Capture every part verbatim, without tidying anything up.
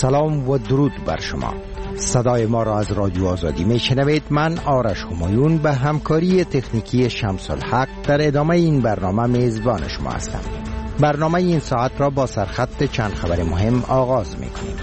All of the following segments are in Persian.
سلام و درود بر شما. صدای ما را از رادیو آزادی می شنوید. من آرش همایون به همکاری تکنیکی شمس الحق در ادامه این برنامه میزبان شما هستم. برنامه این ساعت را با سرخط چند خبر مهم آغاز می کنیم.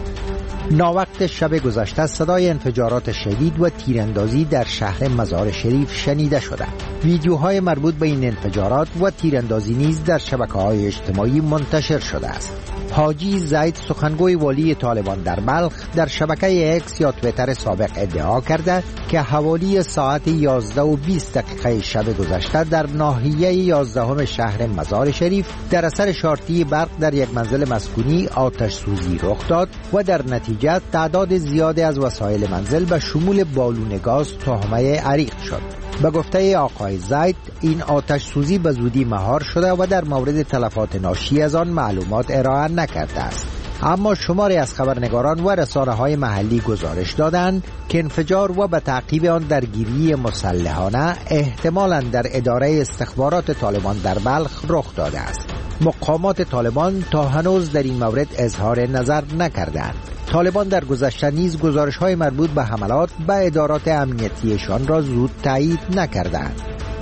ناوقت شب گذشته صدای انفجارات شدید و تیراندازی در شهر مزار شریف شنیده شده. ویدیوهای مربوط به این انفجارات و تیراندازی نیز در شبکه‌های اجتماعی منتشر شده است. حاجی زید سخنگوی والی طالبان در بلخ در شبکه اکس یا تویتر سابق ادعا کرده که حوالی ساعت یازده و بیست دقیقه شب گذشته در ناحیه یازدهم شهر مزار شریف در اثر شارتی برق در یک منزل مسکونی آتش سوزی رخ داد و در نتیجه تعداد زیادی از وسایل منزل به شمول بالون گاز تهمه عریق شد. به گفته آقای زید این آتش سوزی به زودی مهار شده و در مورد تلفات ناشی از آن معلومات ارائه نکرده است. اما شماری از خبرنگاران و رسانه‌های محلی گزارش دادند که انفجار و به تعقیب آن درگیری مسلحانه احتمالاً در اداره استخبارات طالبان در بلخ رخ داده است. مقامات طالبان تا هنوز در این مورد اظهار نظر نکردند. طالبان در گذشته نیز گزارش‌های مربوط به حملات به ادارات امنیتیشان را زود تایید نکردند.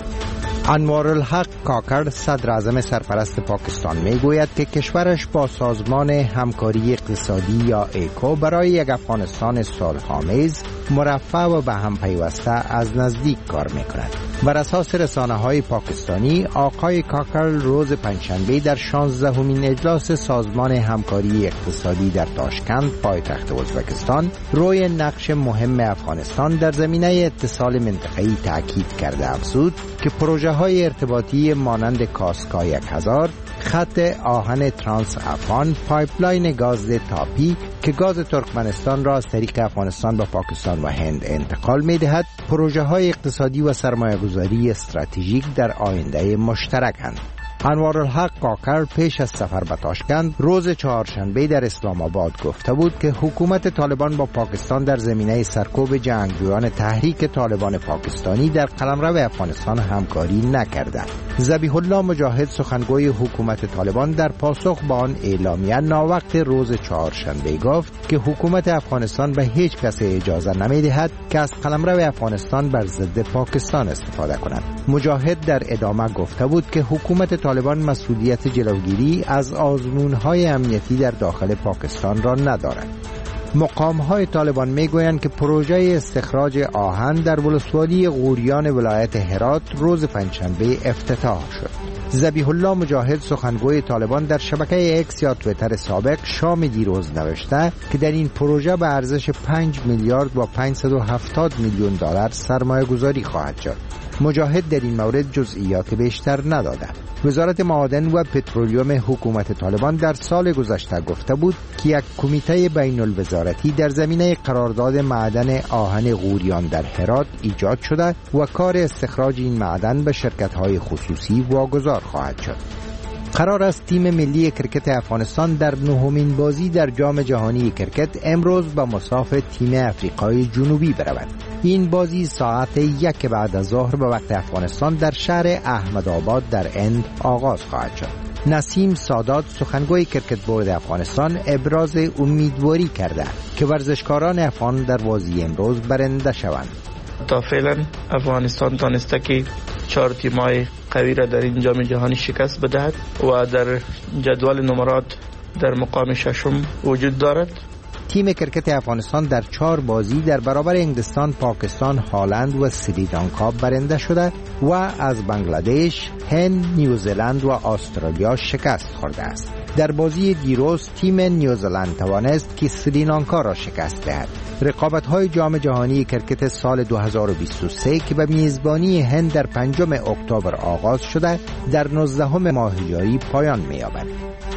انوارالحق کاکر صدر اعظم سرپرست پاکستان میگوید که کشورش با سازمان همکاری اقتصادی یا ایکو برای یک افغانستان صلح‌آمیز، مرفه و به هم پیوسته از نزدیک کار میکند. بر اساس رسانه‌های پاکستانی، آقای کاکر روز پنجشنبه در شانزدهمین اجلاس سازمان همکاری اقتصادی در تاشکند پایتخت ازبکستان روی نقش مهم افغانستان در زمینه اتصال منطقه‌ای تاکید کرده افزود که پروژه های ارتباطی مانند کاسکا یک هزار، خط آهن ترانس افغان، پایپلاین گاز تاپی که گاز ترکمنستان را از طریق افغانستان به پاکستان و هند انتقال می دهد، پروژه های اقتصادی و سرمایه گذاری استراتژیک در آینده مشترکند. انوارالحق کاکر پیش از سفر به تاشکند روز چهارشنبه در اسلام آباد گفته بود که حکومت طالبان با پاکستان در زمینه سرکوب جنگجویان تحریک طالبان پاکستانی در قلمرو افغانستان همکاری نکرده. ذبیح الله مجاهد سخنگوی حکومت طالبان در پاسخ به آن اعلامیه ناوقت روز چهارشنبه گفت که حکومت افغانستان به هیچ کس اجازه نمی‌دهد که از قلمرو افغانستان بر ضد پاکستان استفاده کند. مجاهد در ادامه گفته بود که حکومت طالبان مسئولیت جلوگیری از آزمون‌های امنیتی در داخل پاکستان را ندارد. مقام‌های طالبان می‌گویند که پروژه استخراج آهن در ولسوالی غوریان ولایت هرات روز پنجشنبه افتتاح شد. ذبیح الله مجاهد سخنگوی طالبان در شبکه اکس یا تویتر سابق شام دیروز نوشته که در این پروژه به ارزش پنج میلیارد و پانصد و هفتاد میلیون دلار سرمایه گذاری خواهد شد. مجاهد در این مورد جزئیات بیشتر نداده. وزارت معادن و پترولیوم حکومت طالبان در سال گذشته گفته بود که یک کمیته بین الوزارتی در زمینه قرارداد معدن آهن غوریان در هرات ایجاد شده و کار استخراج این معدن به شرکت‌های خصوصی واگذار خواهد شد. قرار است تیم ملی کرکت افغانستان در نهمین بازی در جام جهانی کرکت امروز به مصاف تیم افریقای جنوبی برود. این بازی ساعت یک بعد از ظهر به وقت افغانستان در شهر احمدآباد در هند آغاز خواهد شد. نسیم سادات سخنگوی کرکت بورد افغانستان ابراز امیدواری کرده که ورزشکاران افغان در بازی امروز برنده شوند. تا فعلا افغانستان تانسته که چهار تیمای قوی را در این جام جهانی شکست بدهد و در جدول نمرات در مقام ششم وجود دارد. تیم کرکت افغانستان در چهار بازی در برابر انگلستان، پاکستان، هلند و سریلانکا برنده شده و از بنگلادش، هند، نیوزلند و استرالیا شکست خورده است. در بازی دیروز تیم نیوزلند توانست که سریلانکا را شکست دهد. رقابت‌های جام جهانی کرکت سال دو هزار و بیست و سه که به میزبانی هند در پنجم اکتبر آغاز شده در نوزدهم ماه ژوئیه پایان می‌یابد.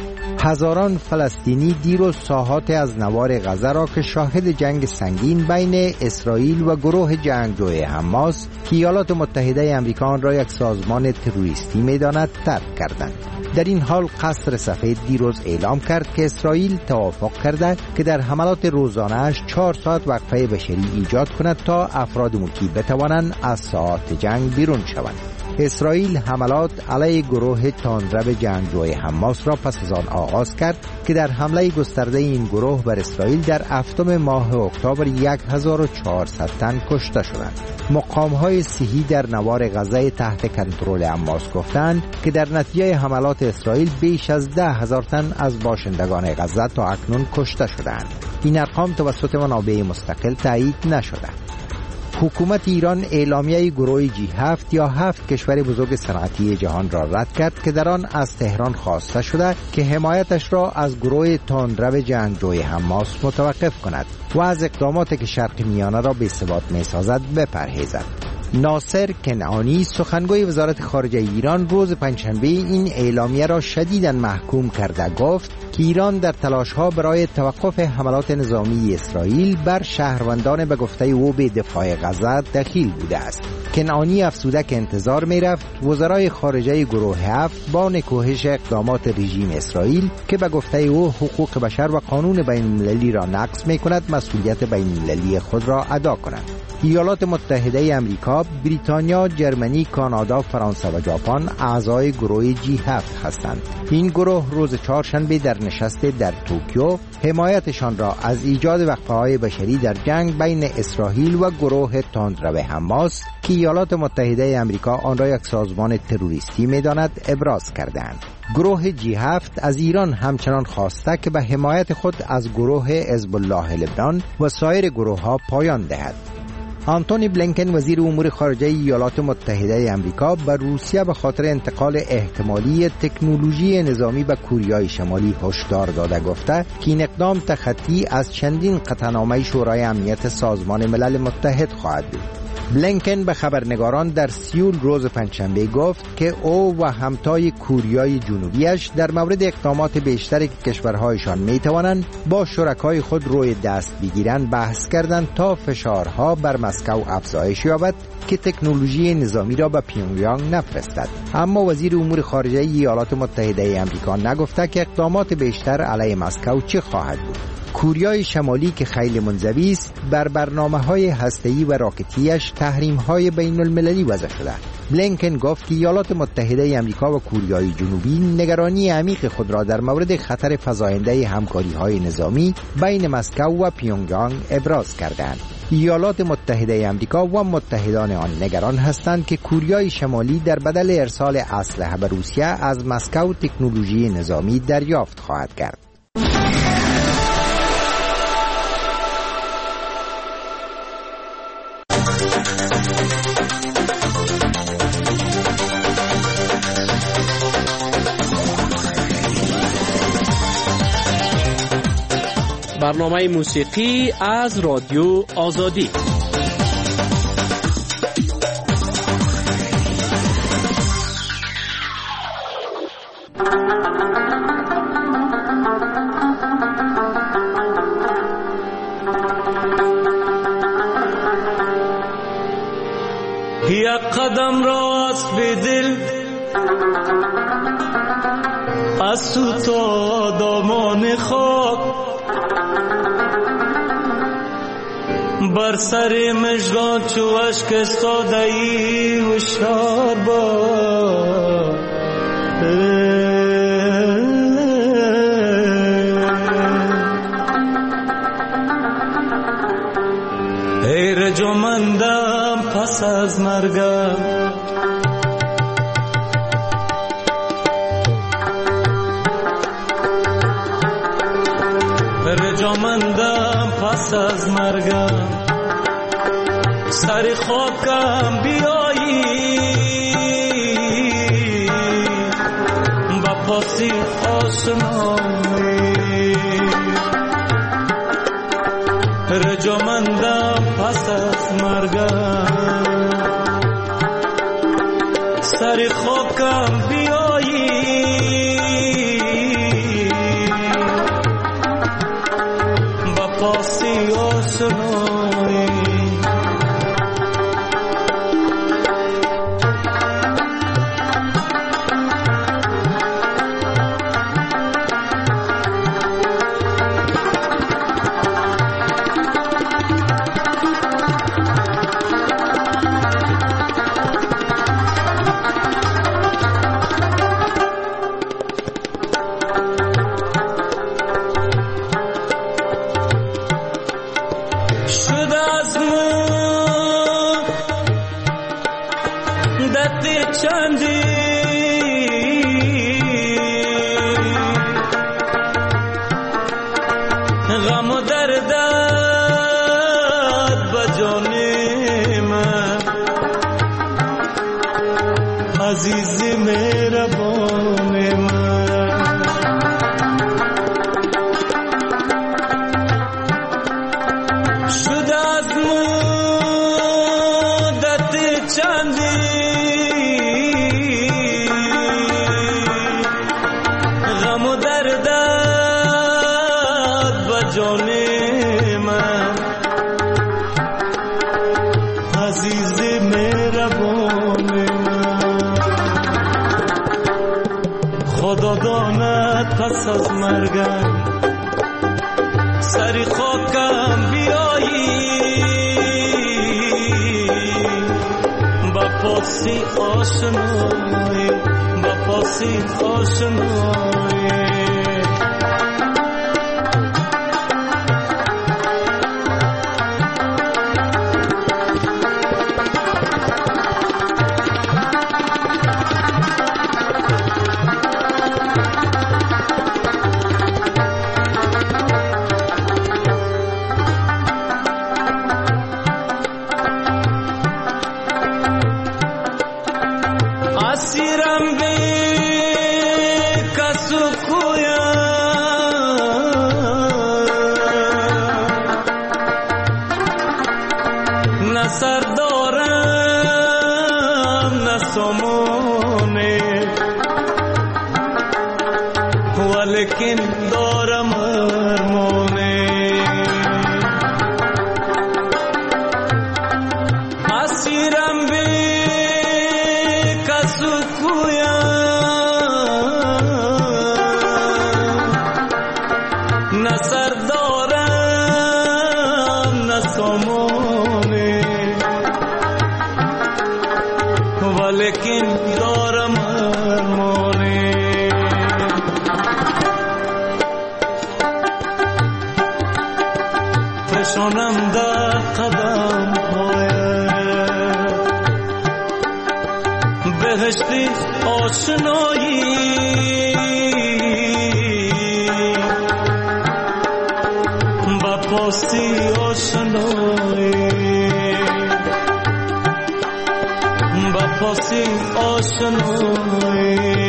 هزاران فلسطینی دیروز ساحات از نوار غزه را که شاهد جنگ سنگین بین اسرائیل و گروه جنگجوی حماس که ایالات متحده آمریکا را یک سازمان تروریستی می‌داند ترک کردند. در این حال قصر سفید دیروز اعلام کرد که اسرائیل توافق کرده که در حملات روزانه‌اش چهار ساعت وقفه بشری ایجاد کند تا افراد مکی بتوانند از ساحات جنگ بیرون شوند. اسرائیل حملات علیه گروه تندرو جنگجوی حماس را پس از آن آغاز کرد که در حمله گسترده این گروه بر اسرائیل در هفتم ماه اکتبر هزار و چهارصد تن کشته شدند. مقام‌های صحی در نوار غزه تحت کنترل حماس گفتند که در نتیجه حملات اسرائیل بیش از ده هزار تن از باشندگان غزه تا اکنون کشته شدند. این ارقام توسط منابع مستقل تایید نشده. حکومت ایران اعلامیه گروه جی هفت یا هفت کشور بزرگ صنعتی جهان را رد کرد که در آن از تهران خواسته شده که حمایتش را از گروه تندرو جنگجوی حماس متوقف کند و از اقداماتی که شرق میانه را بی‌ثبات می‌سازد بپرهیزد. ناصر کنعانی سخنگوی وزارت خارجه ایران روز پنجشنبه این اعلامیه را شدیداً محکوم کرده گفت که ایران در تلاش‌ها برای توقف حملات نظامی اسرائیل بر شهروندان به گفته او به دفاع غزه دخیل بوده است. کنعانی افزوده که انتظار می‌رفت وزرای خارجه گروه هفت با نکوهش اقدامات رژیم اسرائیل که به گفته او حقوق بشر و قانون بین‌المللی را نقض می‌کند مسئولیت بین‌المللی خود را ادا کنند. ایالات متحده آمریکا، بریتانیا، جرمنی، کانادا، فرانسه و ژاپن اعضای گروه جی هفت هستند. این گروه روز چهارشنبه در نشست در توکیو حمایتشان را از ایجاد وقفه‌های بشری در جنگ بین اسرائیل و گروه تندرو حماس که ایالات متحده آمریکا آن را یک سازمان تروریستی می‌داند ابراز کردند. گروه جی هفت از ایران همچنان خواسته که به حمایت خود از گروه حزب الله لبنان و سایر گروه‌ها پایان دهد. آنتونی بلینکن وزیر امور خارجه ایالات متحده آمریکا به روسیه به خاطر انتقال احتمالی تکنولوژی نظامی به کوریای شمالی هشدار داده گفته که این اقدام تخطی از چندین قطعنامه شورای امنیت سازمان ملل متحد خواهد بود. بلینکن به خبرنگاران در سیول روز پنجشنبه گفت که او و همتای کوریای جنوبیش در مورد اقدامات بیشتری که کشورهایشان میتوانند با شرکای خود روی دست بگیرند بحث کردند تا فشارها بر مسکو افزایش یابد که تکنولوژی نظامی را به پیونگیانگ نفرستد. اما وزیر امور خارجه ایالات متحده آمریکا نگفته که اقدامات بیشتر علیه مسکو چه خواهد بود. کوریای شمالی که خیلی منزوی است بر برنامه‌های هسته‌ای و راکتیش تحریم‌های بین‌المللی وضع شده. بلینکن گفت که ایالات متحده آمریکا و کوریای جنوبی نگرانی عمیق خود را در مورد خطر فزاینده همکاری‌های نظامی بین مسکو و پیونگیانگ ابراز کردند. ایالات متحده آمریکا و متحدان آن نگران هستند که کوریای شمالی در بدل ارسال اسلحه به روسیه از مسکو تکنولوژی نظامی دریافت خواهد کرد. برنامه موسیقی از رادیو آزادی. یک قدم راست به دل از تو تا دامان خاک بر سر مژگان چو اشک استاده ای هوشیار باش. ای رجمندم پس از مرگم رجمندم پس از مرگم سر خاکم بیایی با پاسی آسمانی رجمندم پس از مرگم سر خاکم بیایی با پاسی آسمانی دت چندی غم و دردت بجان من عزیز مهربان من شد از مدت چندی غم و دردت بجان من عزیز مهربان من خدا داند پس از مرگم سری خاکم بیایی با پاسی آشنایی با پاسی آشنایی لیکن دارم ارمانه اسیرم بی کسو کویا نه سر دارم نه سامانه ولیکن دارم ارمانه فشانم در قدم هایت بهشتی آشنایی با پاسی آشنایی با پاسی آشنایی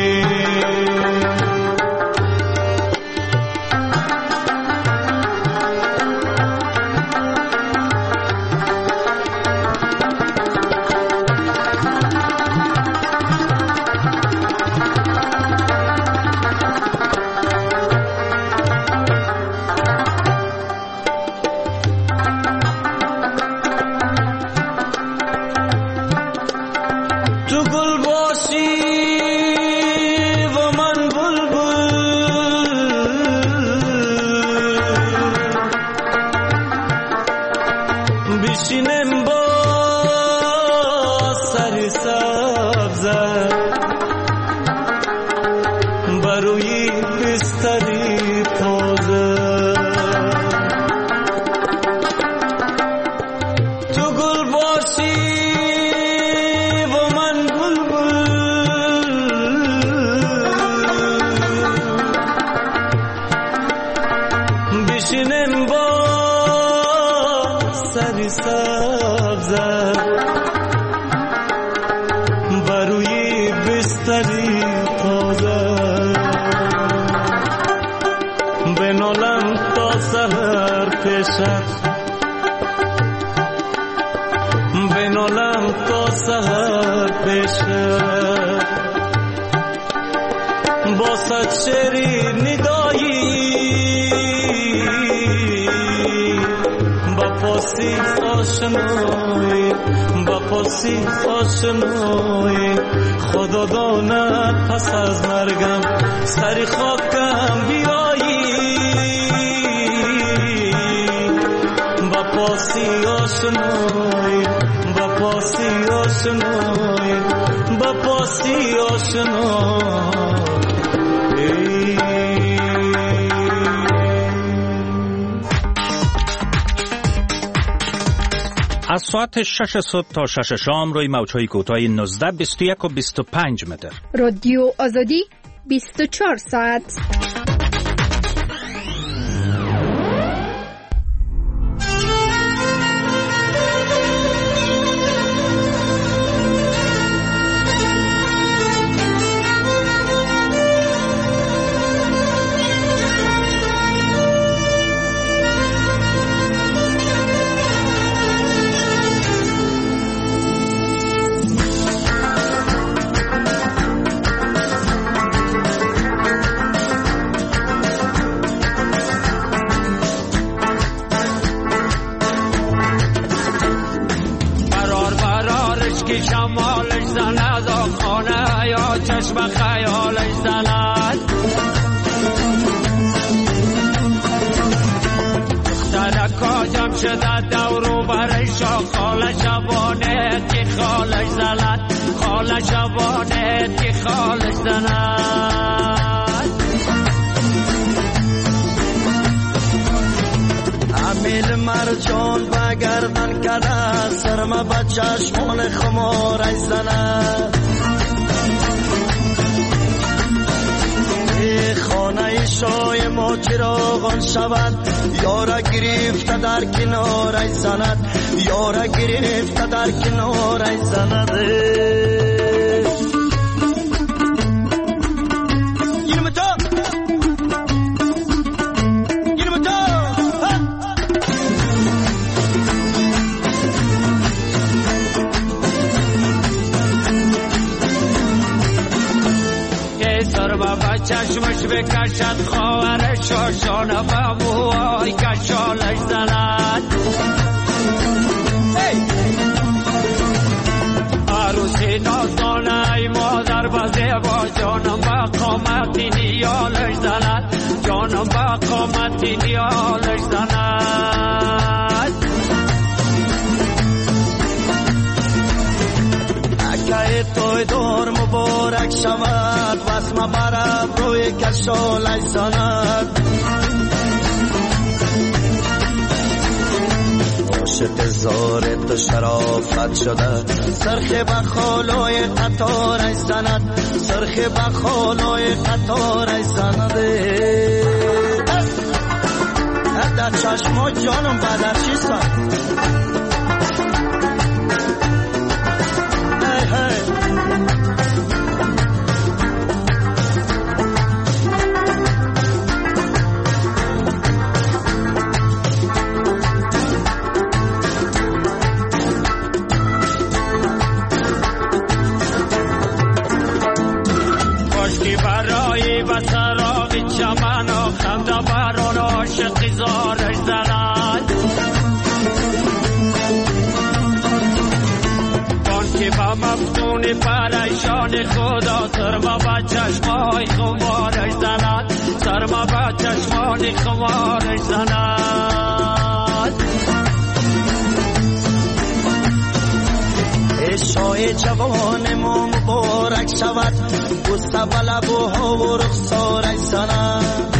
بشینم با سر سبز بروی بستری تازه تو گل باشی و من بلبل بشینم با سری سبز بروی بستری تازه بنالم تا سحر پیشت بنالم تا سحر پیشت با صد شعری ندایی با پاسی آشنایی با پاسی آشنایی خدا داند پس از مرگم سری خاکم بیایی با پاسی آشنایی با پاسی آشنایی با پاسی آشنایی از ساعت شش صبح تا شش شام روی موج‌های کوتاه نوزده، بیست و یک و بیست و پنج متر. رادیو آزادی بیست و چهار ساعت. شمالش زند و خانه یا چشم خیالش زند، دخترکا جمع شده دورو برش خاله شبانه که خالش زند، خاله شبانه که خالش زند. امیل مرجان بگردن کده سرما با چشمان خمارش زند، ای خانه شای ما چراغان شود، یارا گرفته در کنارش زند، یارا گرفته در کنارش زند. چشمش بکشد خواهر شاشانه و موهای کشالش زند، عروسی نازانه ای مادر بزه با جانم با قامتی نیالش زند، جانم با قامتی نیالش زند. اکه توی دور مبارک شود، واسم برم روی کشالش زند، عاشق زار تو شرافت شده، سرخ بخالای قطارش زند، سرخ بخالای قطارش زند. در چشما جانم بدرچی سند، و سراغ چمن و خنده بران عاشق زارش زند، بانکی با مفتون پریشان خدا سرما با چشمای خمارش زند، سرما با چشمان خمارش زند. شای جوان ما مبارک شود، بوسه و لبوها و رخسارش زند،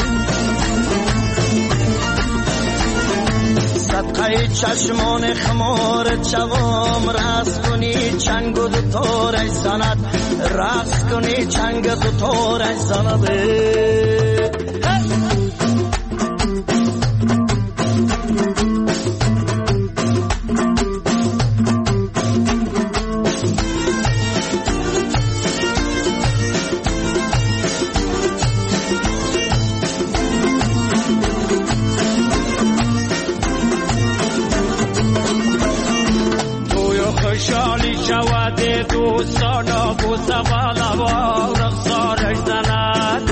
صدقه چشمان خمار جوام رقص کنی چنگ و دوتارش زند، رقص کنی چنگ و دوتارش زند. دوستانا بوسه و لبا رخسارش زند،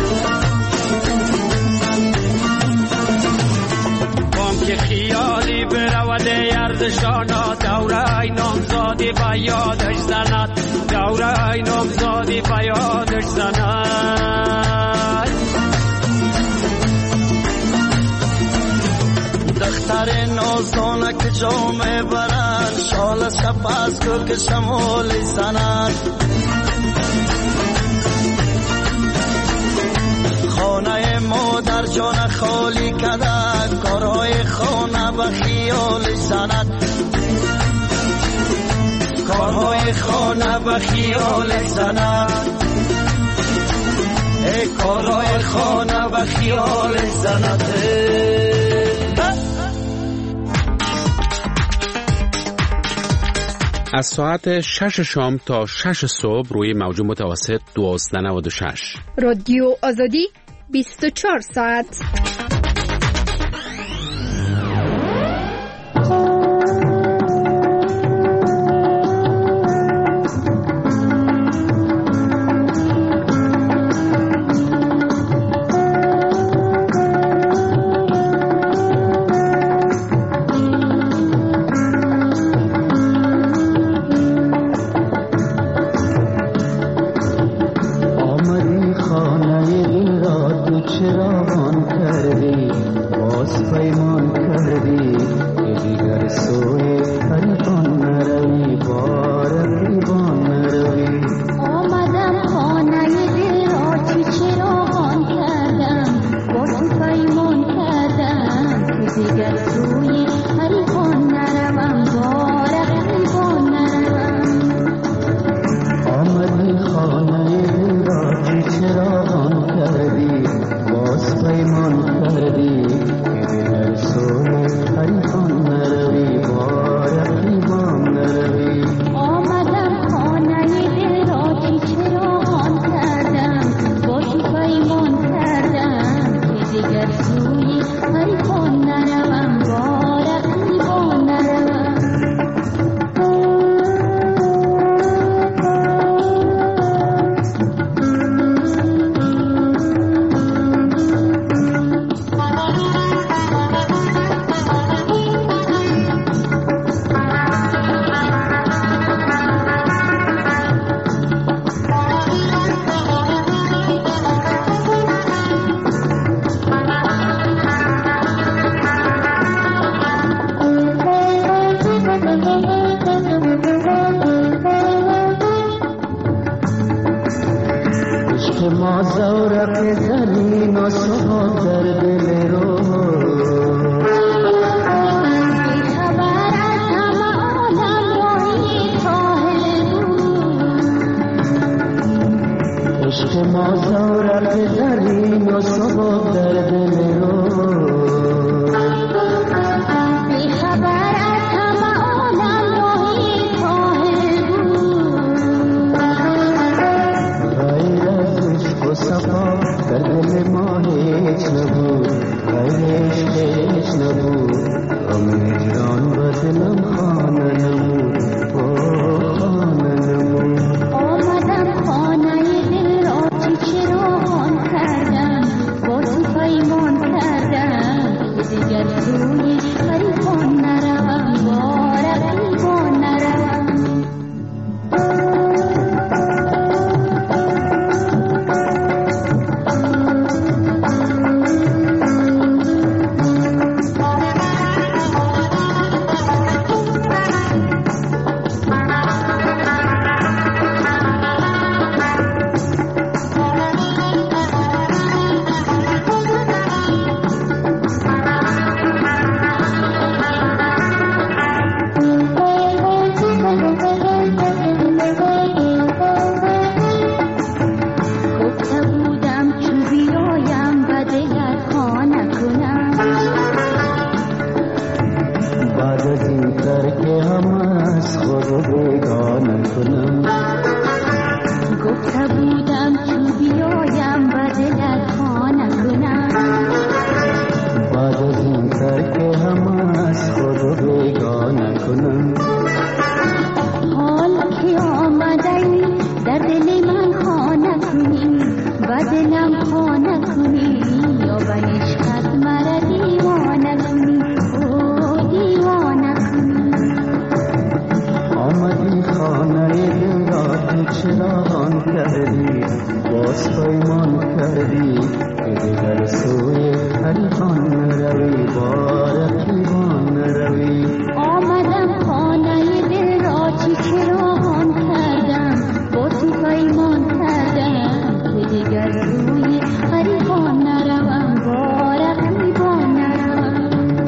بام که خیالی برود یردشانا، دوره ای نامزادی به یادش زند، دوره ای نامزادی به یادش زند. دختر نازدانه که جامه برند، شال سپس کو که شمال زند، خانه مادر جان خالی کده، کارهای خانه به خیال زند، کارای خانه به خیال زند، ای کارای خانه به خیال زند. از ساعت شش شام تا شش صبح روی موج متوسط دوازده نود و شش. رادیو آزادی بیست و چهار ساعت.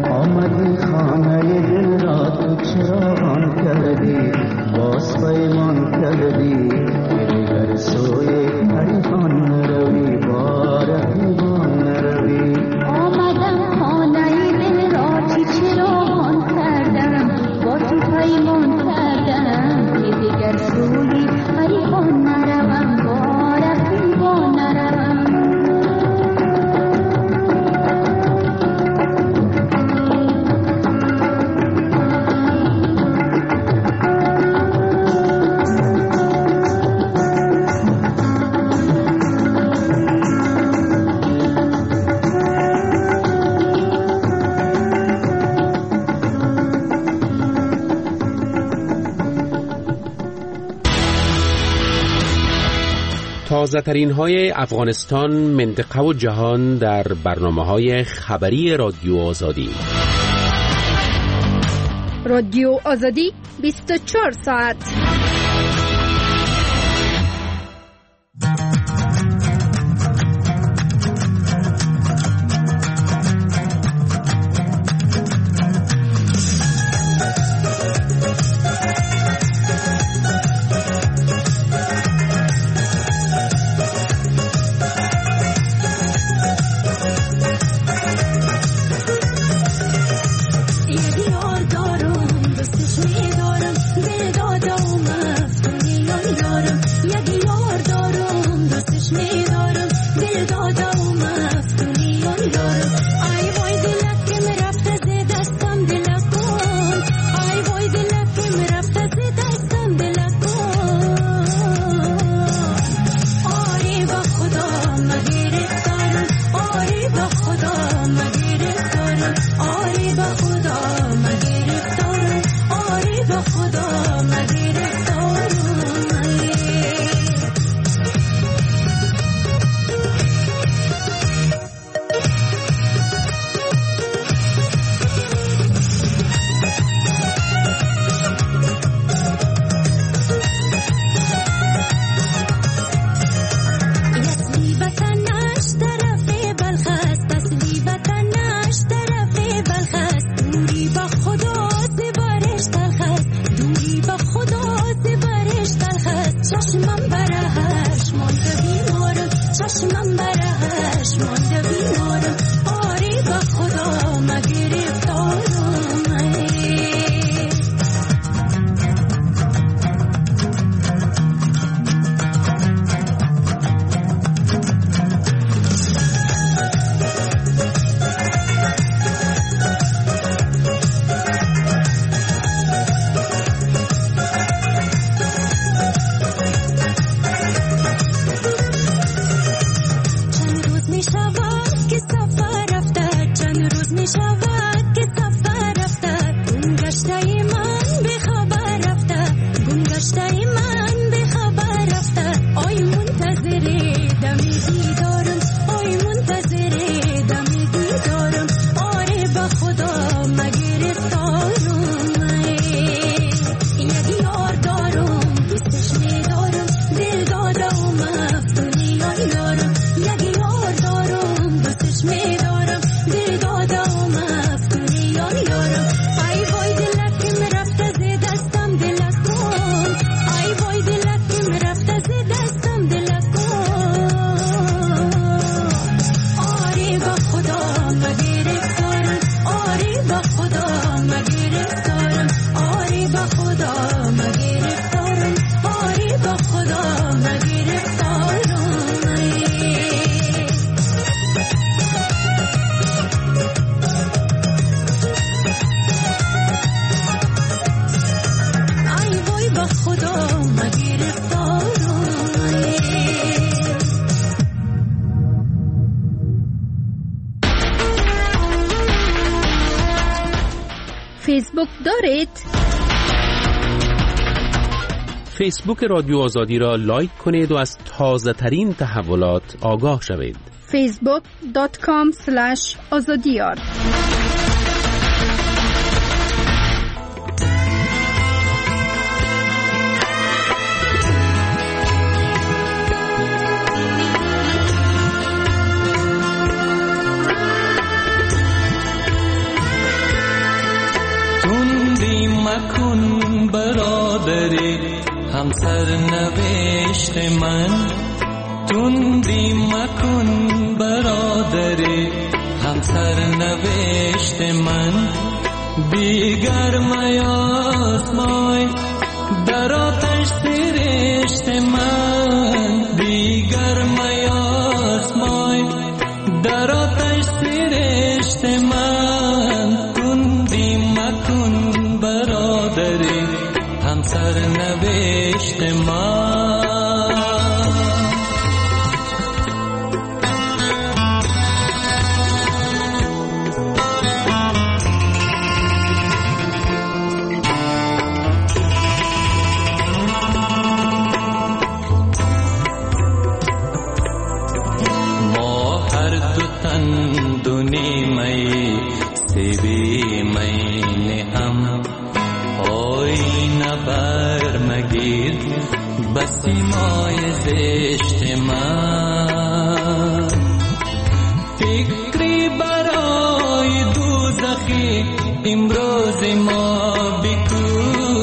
خانه دل را تو چرا آن کردی باز پیمان تازه ترین های افغانستان، منطقه و جهان در برنامه های خبری رادیو آزادی. رادیو آزادی بیست و چهار ساعت. فیسبوک دارید؟ فیسبوک رادیو آزادی را لایک کنید و از تازه ترین تحولات آگاه شوید. فیسبوک دات کام اسلش آزادیار. مکن برادری همسر نوشت من، تندی مکن برادری همسر نوشت من، دیگر میاسمای در آتش سرشت من، دیگر میاسمای در آتش سرشت من، تندی مکن برادری همسر نوشت من. سیبی مینه هم آینه بر مگیر بسی مای زشت من فکری برای دوزخی امروز ما بکو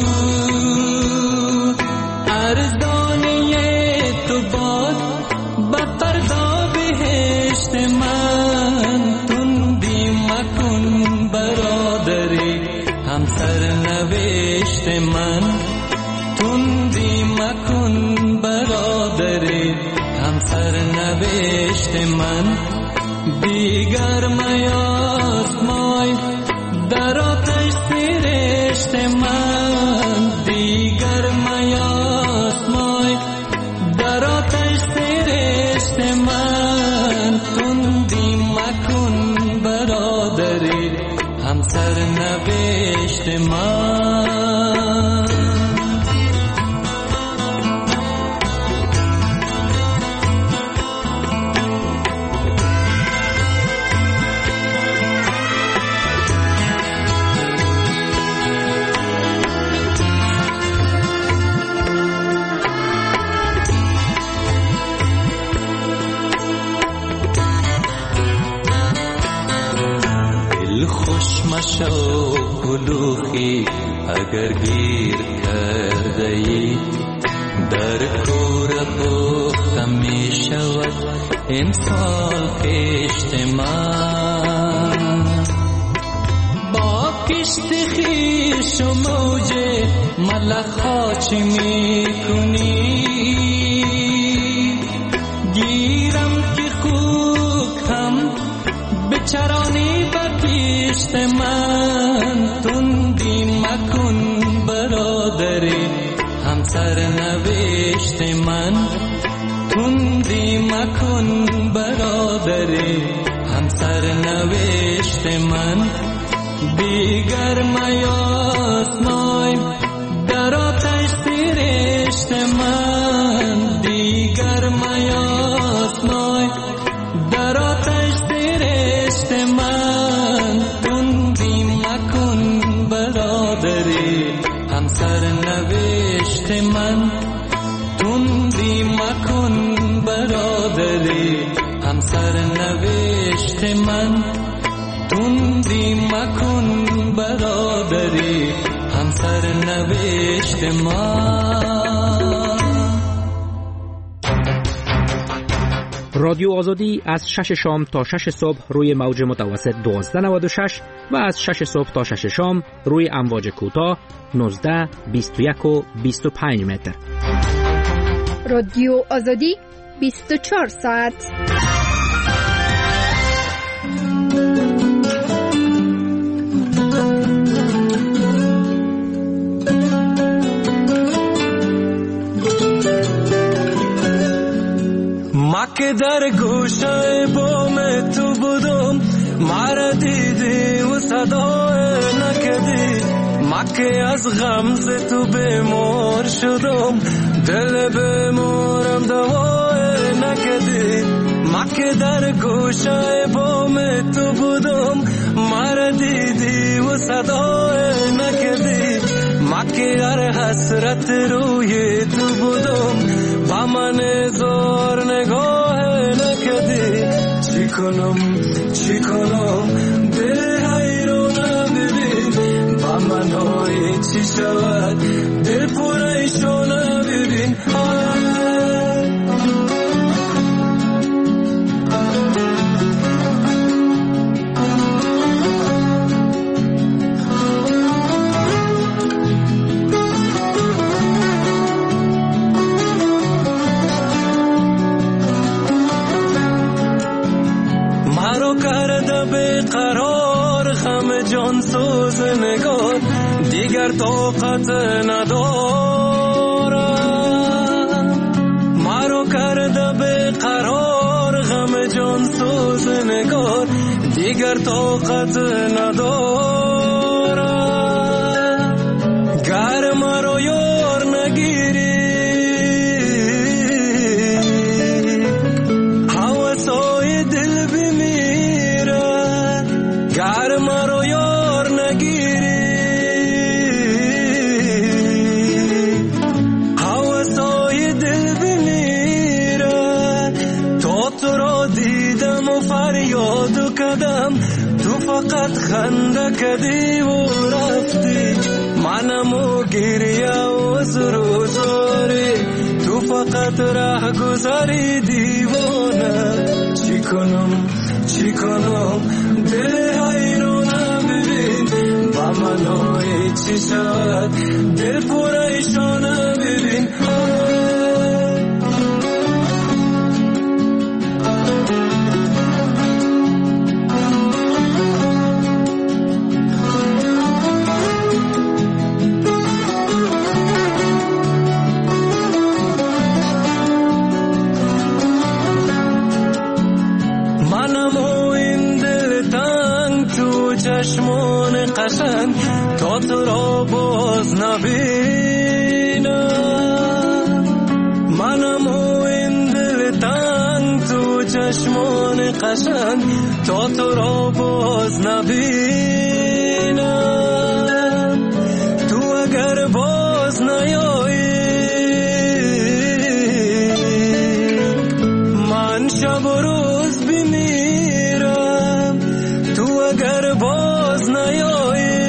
ارزانی تو باد بفردا بهشت من تندی مکن برادری همسر نوشت من تندی مکن برادری همسر نوشت من دیگر میاز مای در آتش سرشت من دیگر میاز مای در آتش سرشت من تندی مکن برادری همسر نوشت من مشو کلوخی اگر گیر کرده ای در کور پختم می شود امسال کشت من با کشت خیش و موج ملخا چی می کنی گیرم که خوک هم بچرانی بکشت من تندی مکن برادری همسر نوشت من تندی مکن برادری همسر نوشت من دیگر میاز مای در آتش سرشت من دیگر میاز مای در آتش سرشت من تندی مکن برادری همسر نوشت من تندی مکن برادری همسر نوشت من تندی مکن برادری همسر نوشت من. رادیو آزادی از شش شام تا شش صبح روی موج متوسط دوازده نود و شش و از شش صبح تا شش شام روی امواج کوتاه نوزده بیست و یک و بیست و پنج متر. رادیو آزادی بیست و چهار ساعت. ما که در گوشه بام تو بودم مرا دیدی و صدای نکدی ما که از غمز تو بیمار شدم دل بیمارم دوای نکدی ما که در گوشه بام تو بودم مرا دیدی و صدای نکدی ما که هر حسرت روی تو بودم با من زور نگاه نکدی چی کنم چی کنم دل حیرانم ببین با من های چی شود دل پریشانم ببین قرار غم جان سوز نگار دیگر طاقت ندارم مرا کرده به قرار غم جان سوز نگار دیگر طاقت ندارم گر مرا یار نگیری هوسای دل بمیره گر مرا و فریاد کردم، تو فقط خنده کردی و رفتی. منم و گریه و زر و زاری، تو فقط راه گذاری دیوانه. چی کنم چی کنم دل حیرانه، ببین با منای چی شد دل پریشانه. ببین چشمان قشنگ تا تو را باز نبینم. منم و این دل تنگ تو چشمان قشنگ تا تو را باز نبینم. تو اگر باز نیایی من شب و روز بمیرم. تو اگر باز نیایی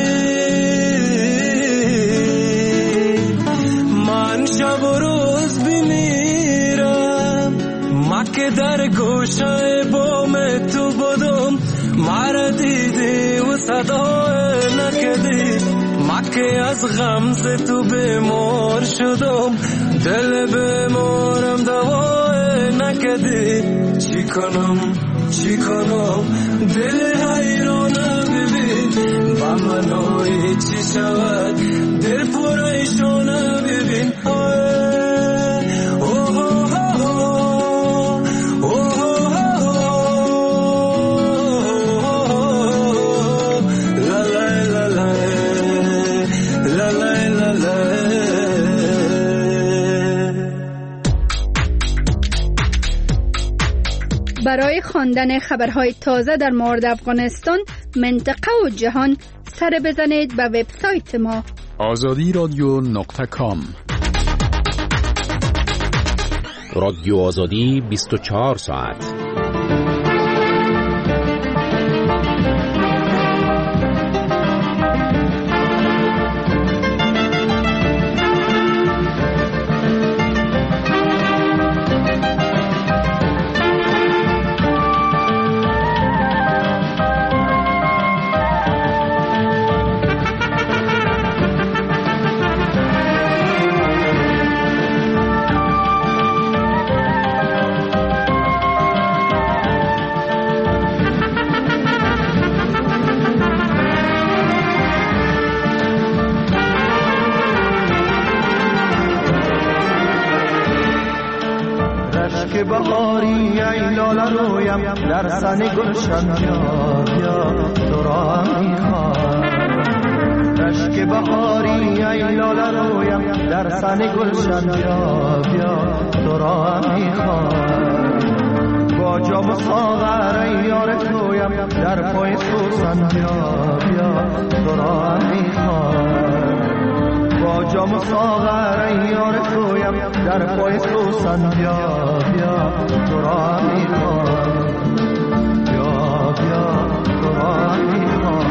من شب و روز بمیرم. ما که در گوشه بام تو بودم، مرا دیدی و صدا نکردی. ما که از غمز تو بیمار شدم، دل بیمارم دوا نکردی. چی کنم چی کنم دل حیرانه، ببین با منای چی شود دل پریشانه. ببین برای خواندن خبرهای تازه در مورد افغانستان، منطقه و جهان، سر بزنید به وبسایت ما آزادی رادیو نقطه کام. رادیو آزادی بیست و چهار ساعت. بهاری ای لاله رویم در سن گلشن، بیا بیا تو را میخوام. رشک بهاری ای لاله رویم در سن گلشن، بیا بیا تو را میخوام. با جام ساغر ای یار تویم در پای سوسن، بیا بیا تو را میخوام. با جام ساغر ای یار تویم در پای سوسن، بیا بیا تو را میخوام. بیا بیا تو را میخوام.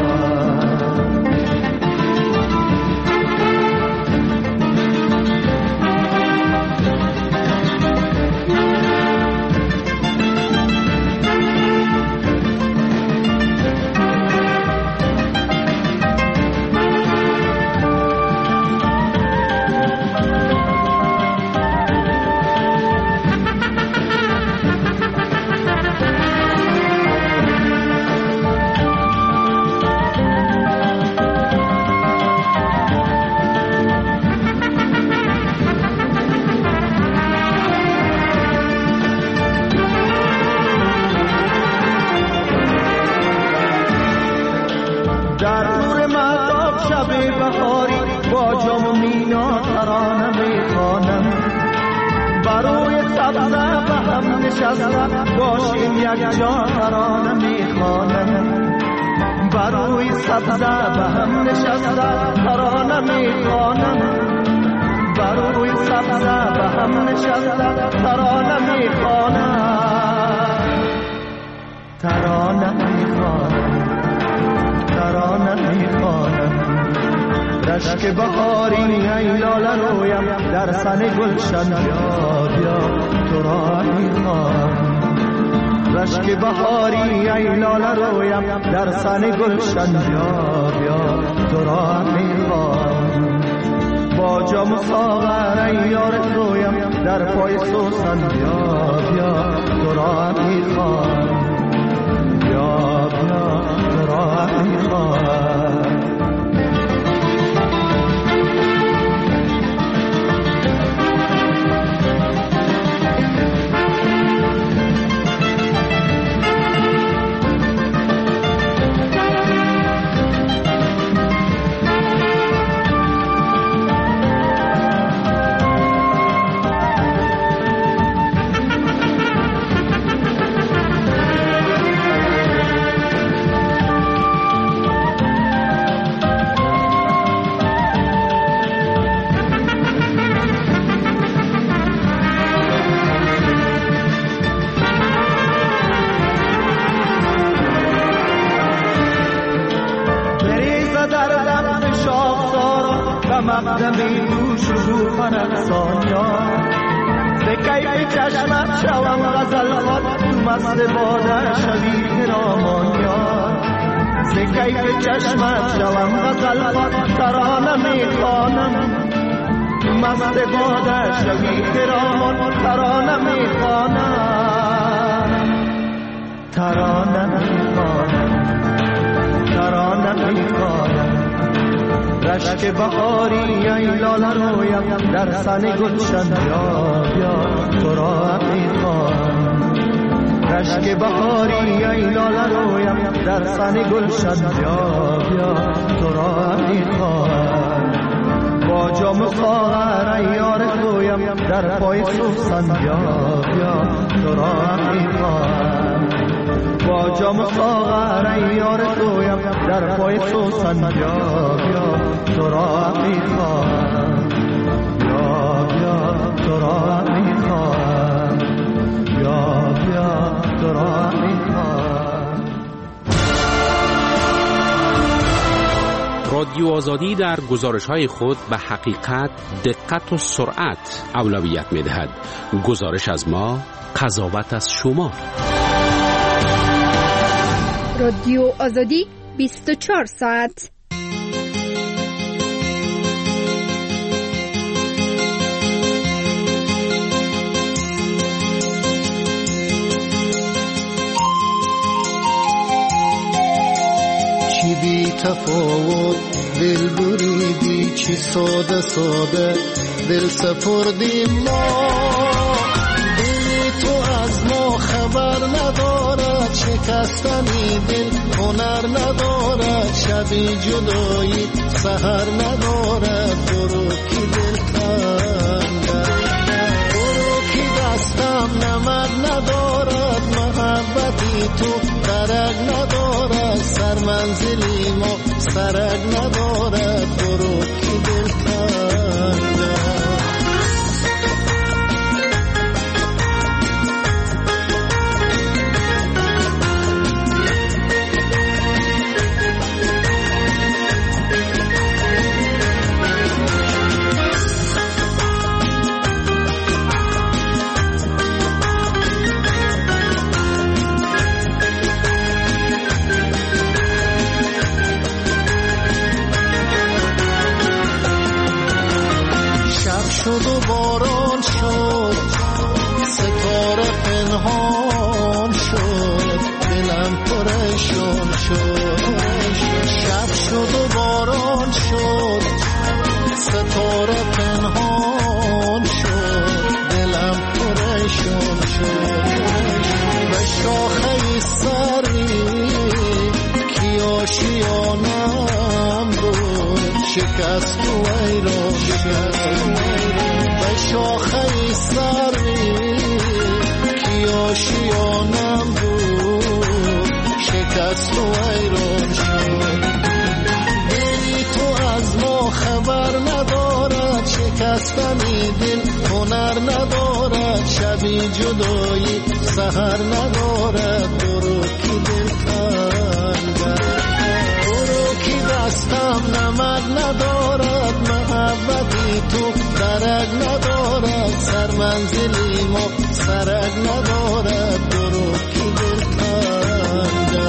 باشیم یک جا ترانه میخوانم، بروی سبزه به هم نشسته ترانه میخوانم، بروی سبزه به هم نشسته ترانه میخوانم. رشک بهاری ای لاله رویم در سن گلشن بیا بیا تو را میخوام رشک بهاری ای لاله رویم در سن گلشن بیا بیا تو را میخوام با جام و ساغر ای یار رویم در پای سوسن بیا بیا تو را میخوام بیا بیا تو را میخوام مقدمی دوش رو پرستان یار به کیف چشمت شوم غزل خود تو مست باده شوی پیرامان یار به کیف چشمت شوم غزل خود ترانه میخوانم تو مست باده شوی پیرامان ترانه میخوانم ترانه میخوانم ترانه میخوانم رشک بهاری ای لاله رویم در سن گلشن بیا بیا تو را میخوام رشک بهاری ای لاله رویم در سن گلشن بیا بیا تو را میخوام با جام و ساغر ای یار رویم در پای سوسن بیا بیا تو را میخوام با جام و ساغر ای یار رویم در پای سوسن بیا بیا تو را میخوام بیا بیا تو را میخوام بیا بیا تو را میخوام. رادیو آزادی در گزارش‌های خود به حقیقت، دقت و سرعت اولویت می‌دهد. گزارش از ما، قضاوت از شما. رادیو آزادی بیست و چهار ساعت. چی بی تفاوت دل بریدی، چی ساده ساده دل سپردیم ما. دل تو از ما خبر ندارد، شکستنی دل هنر ندارد، شبی جدایی سحر ندارد. برو کی دل تنگه، برو کی دستم نمد ندارد، محبتی تو درک ندارد، سر منزلی ما سرک ندارد. برو کی دل تنگه. شد و باران شد، ستاره پنهان شد، دلم پریشان شد. شب شد و باران شد، ستاره پنهان شد، دلم پریشان شد. به شاخه سری کی آشیانم بود، شکست و ویران شد. به شاخه سری کی آشیانم بود، شکست و ویران شد. دلی تو از ما خبر ندارد، شکستنی دل هنر ندارد، شبی جدایی سحر ندارد. برو کی دل تنگه، برو کی دستم نمد ندارد، محبتی تو درک ندارد، سر منزلی ما سرک ندارد، برو کی دل تنگ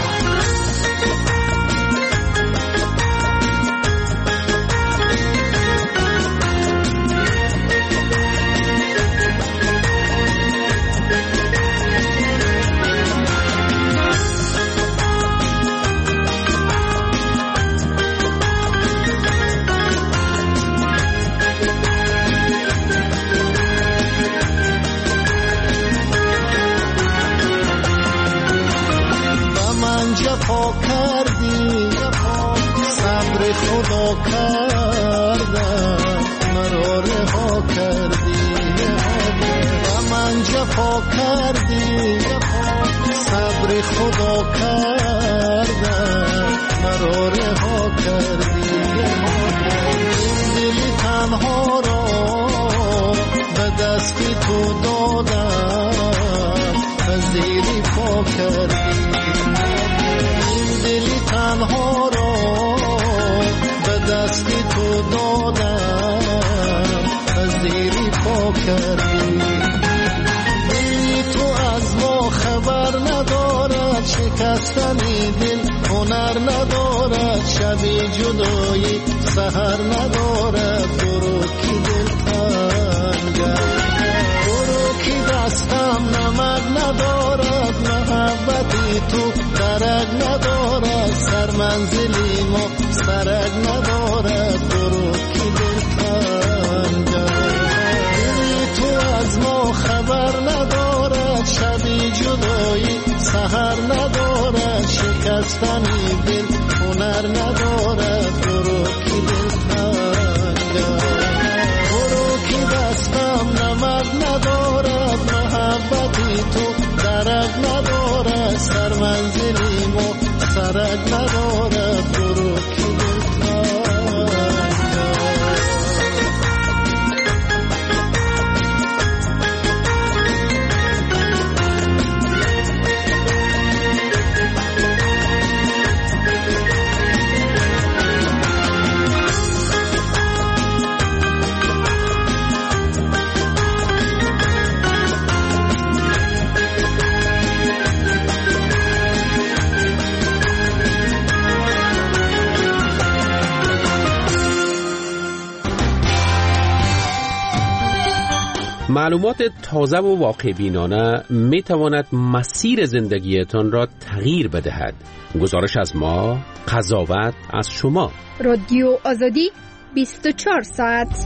جفا کردی، صبر خدا کردم، مرا رها کردی و من جفا کردی، صبر خدا کردم، مرا رها کردی. دل تنها را به دستی تو دادم، پذیری پا کردی. دلی تنها را به دستی تو دادم، پذیری پا کردی. دلی تو از ما خبر ندارد، شکستنی دل هنر ندارد، شبی جدایی سحر ندارد، برو کی دل تنگم، برو کی دستم نمک ندارد، محبتی تو درک ندارد، سر منزلی ما سرک ندارد، برو کی دل تنگم. دلی تو از ما خبر ندارد، شبی جدایی سحر ندارد، شکستنی دل هنر ندارد، برو کی دل تنگم، برو کی دستم نمک ندارد، محبتی تو درک ندارد، سر منزلی ما سرک ندارد، برو کی دل تنگم. معلومات تازه و واقع بینانه می تواند مسیر زندگیتان را تغییر بدهد. گزارش از ما، قضاوت از شما. رادیو آزادی بیست و چهار ساعت.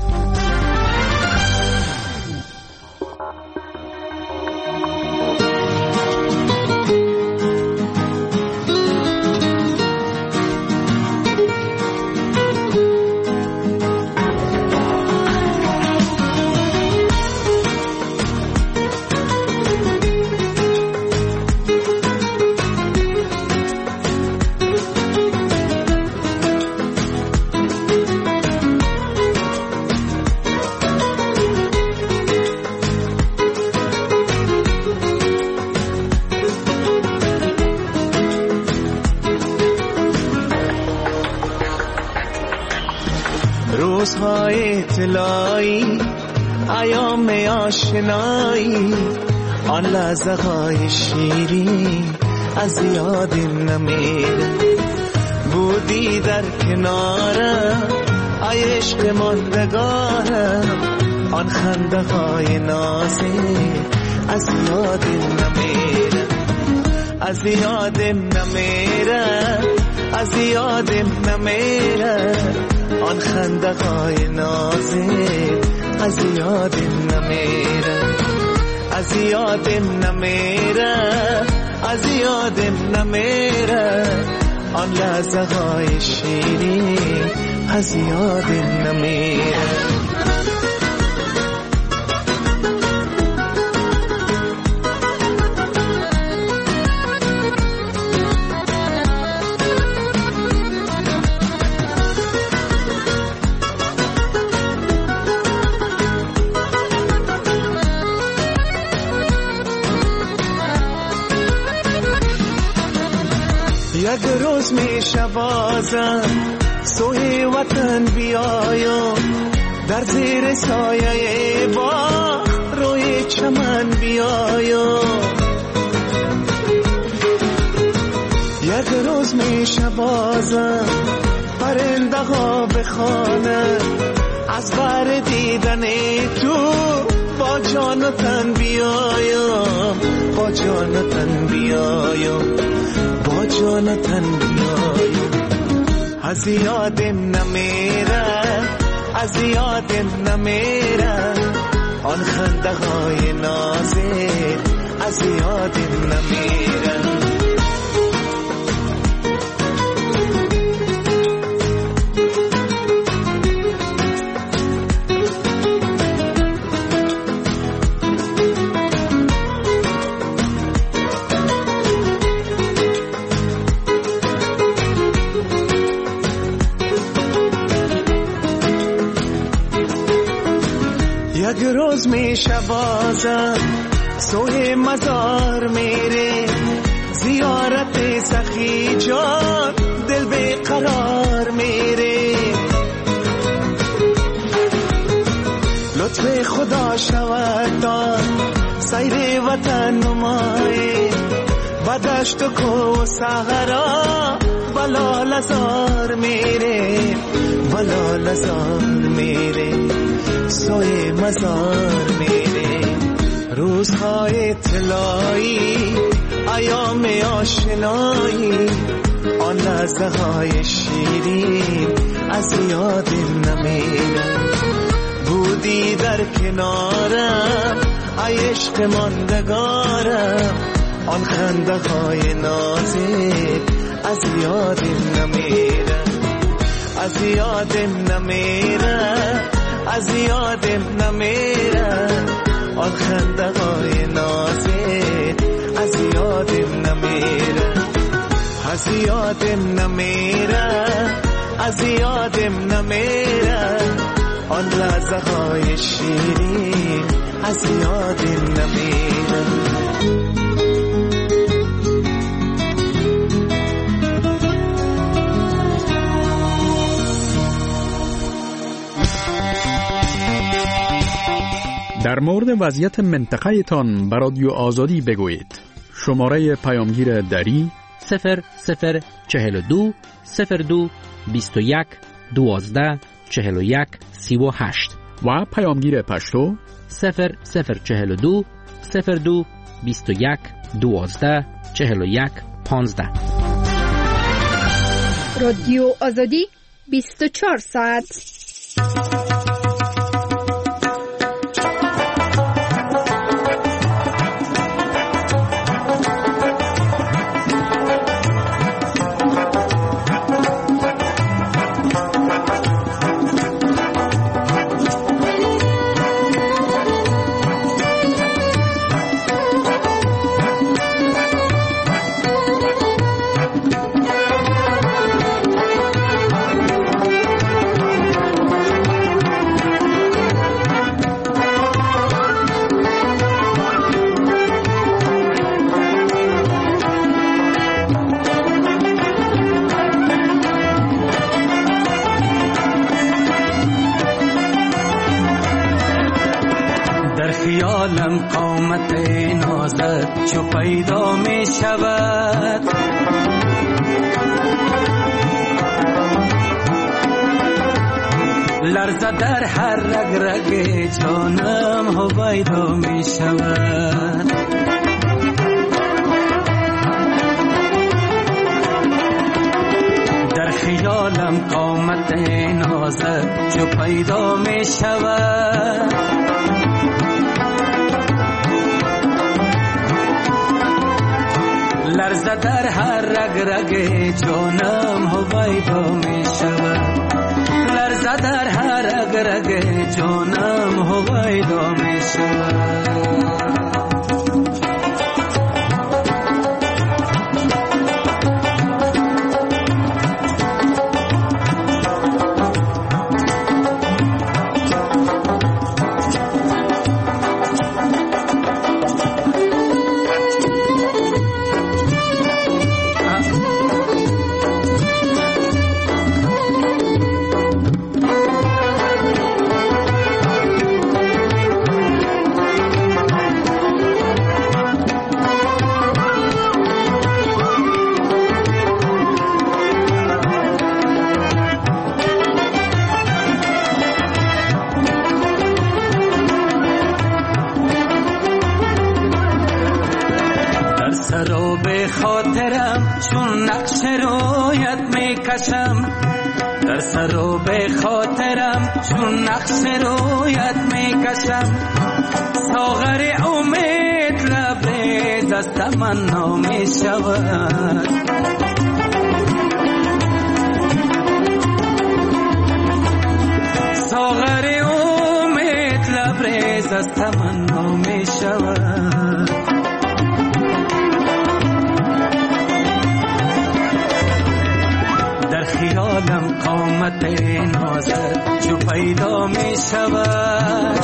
روزهای طلایی، ایام آشنایی، آن لحظه های شیرین از یادم نمیره. بودی در کنارم، ای عشق ماندگارم، آن خنده های نازی از یادم نمیره، از یادم نمیره، از یادم نمیره. آن خنده های نازی از یادم نمیره، از یادم نمیره، از یادم نمیره. آن لحظه های شیرین از یادم نمیره. یک روز میشه بازم سوی وطن بیایم در زیر سایه باغ روی چمن بیایم یک روز میشه بازم پرنده ها بخوانم از بر دیدن تو با جان و تن بیایم با جان و تن بیایم با جان و تن بیایم از یادم نمیره از یادم نمیره آن خنده های نازت از یادم نمیره یک روز میشه بازم سوی مزار میره زیارت سخی جان دل بی قرار میره لطف خدا شود دار سیر وطن نمای بدشت و کو صحرا بلا لزار میره بلا لزار میره سوی مزار میره روزهای طلایی ایام آشنایی آن لحظه های شیرین از یادم نمیره بودی در کنارم ای عشق ماندگارم آن خنده های نازت از یادم نمیره از یادم نمیره از یادم نمیره آن خنده های نازت از یادم نمیره از یادم نمیره از یادم نمیره آن لحظه های شیرین از یادم نمیره در مورد وضعیت منطقه تان به رادیو آزادی بگویید. شماره پیامگیر دری صفر صفر چهل و دو صفر دو بیست و یک دوازده چهل و یک سی و هشت و پیامگیر پشتو صفر صفر چهل و دو صفر دو بیست و یک دوازده چهل و یک پانزده. رادیو آزادی بیست و چهار ساعت. خیالم قامت نازت چو پیدا می شود لرزه در هر رگ رگ جانم هویدا می شود در خیالم قامت نازت چو پیدا می شود لرزه در هر رگ رگ جانم هویدا می شود لرزه در هر رگ رگ جانم هویدا می شود رو به خاطرم چون نقش رویت میکشم، در سر رو به خاطرم چون نقش رویت میکشم. ساغر امید لبریز از تمنا میشود، ساغر امید لبریز از تمنا میشود. در خیالم قامت نازت جو پیدا می شود،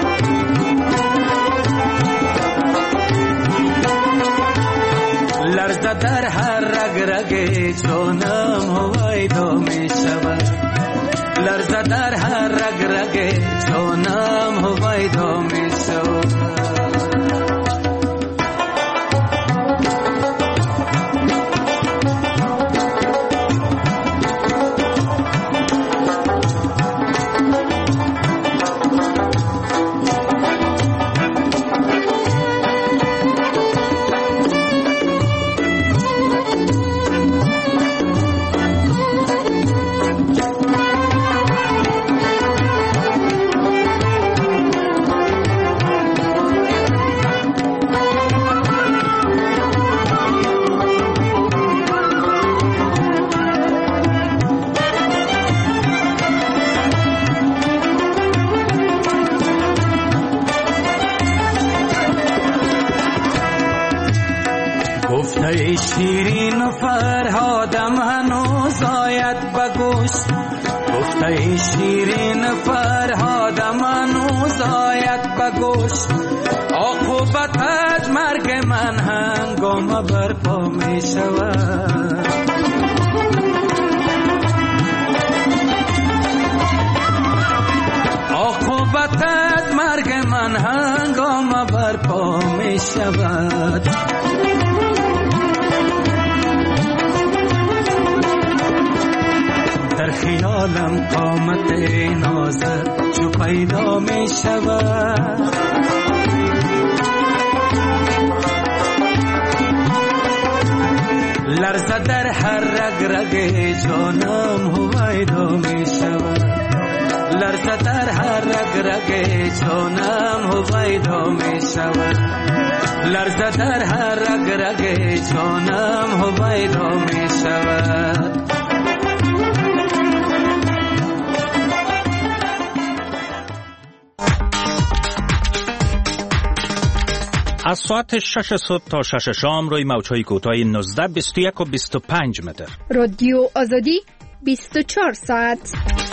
لرزه در هر رگ رگ جانم هویدا می شود، لرزه در هر رگ رگ جانم هویدا می شود. گفته شیرین و فرهادم هنوز آید بگوش، گفته شیرین و فرهادم هنوز آید بگوش. عاقبت از مرگ من هنگام برپا می شود، عاقبت از مرگ من هنگام برپا می شود. در خیالم قامت نازت جو پیدا می شود، لرزه در هر رگ رگ جانم هویدا می شود، لرزه در هر رگ رگ جانم هویدا می شود، لرزه در هر رگ رگ جانم هویدا می شود. از ساعت شش صبح تا شش شام روی موج‌های کوتاه نوزده، بیست و یک و بیست و پنج متر. رادیو آزادی بیست و چهار ساعت.